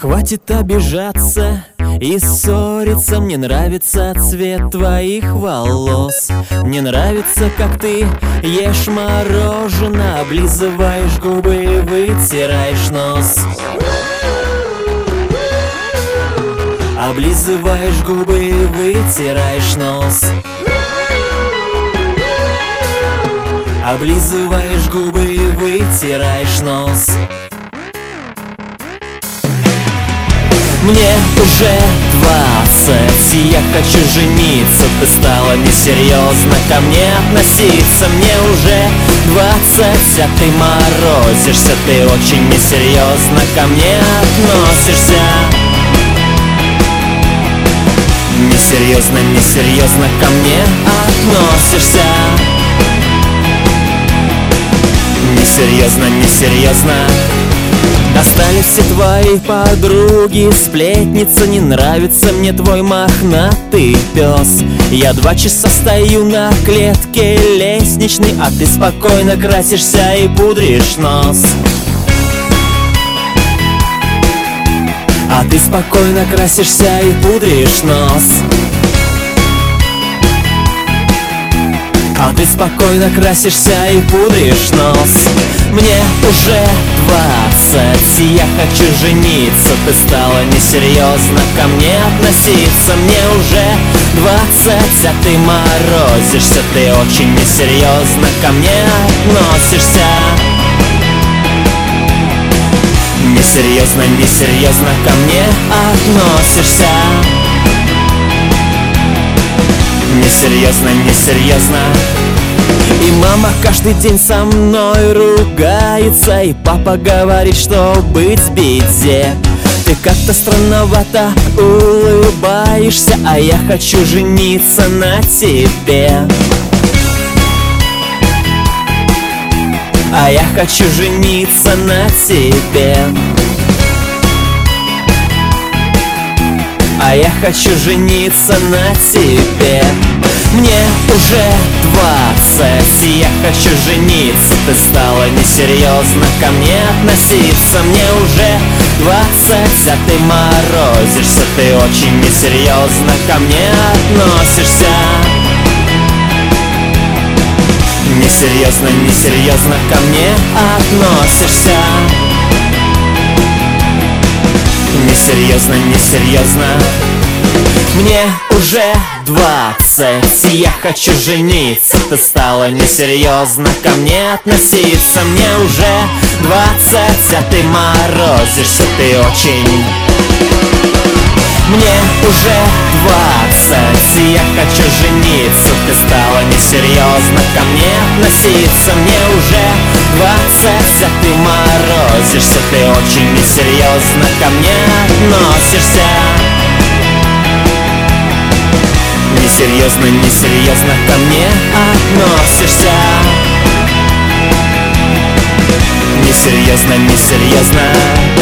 Хватит обижаться и ссориться. Мне нравится цвет твоих волос. Мне нравится, как ты ешь мороженое, облизываешь губы и вытираешь нос. Облизываешь губы и вытираешь нос. Облизываешь губы и вытираешь нос. Мне уже 20, я хочу жениться. Ты стала несерьезно ко мне относиться. Мне уже 20, а ты морозишься. Ты очень несерьезно ко мне относишься. Несерьезно, несерьезно ко мне относишься. Несерьезно, несерьезно. Достали все твои подруги, сплетница. Не нравится мне твой мохнатый пес. Я 2 часа стою на клетке лестничной, а ты спокойно красишься и пудришь нос. А ты спокойно красишься и пудришь нос. А ты спокойно красишься и пудришь нос. Мне уже 20, и я хочу жениться. Ты стала несерьезно ко мне относиться. Мне уже 20, а ты морозишься. Ты очень несерьезно ко мне относишься. Несерьезно, несерьезно ко мне относишься. Несерьезно, несерьезно. И мама каждый день со мной ругается, и папа говорит, что быть в беде. Ты как-то странновато улыбаешься, а я хочу жениться на тебе. А я хочу жениться на тебе. А я хочу жениться на тебе. Мне уже 20, и я хочу жениться. Ты стала несерьезно ко мне относиться. Мне уже 20, а ты морозишься. Ты очень несерьезно ко мне относишься. Несерьезно, несерьезно ко мне относишься. Несерьезно, несерьезно. Мне уже 20, и я хочу жениться. Ты стала несерьезно ко мне относиться. Мне уже 20, а ты морозишься. Ты очень. Мне уже 20, и я хочу жениться. Ты стала несерьезно ко мне относиться. Мне уже 20, а ты морозишься. Ты очень несерьезно ко мне относишься. Несерьезно, несерьезно ко мне относишься. Несерьезно, несерьезно.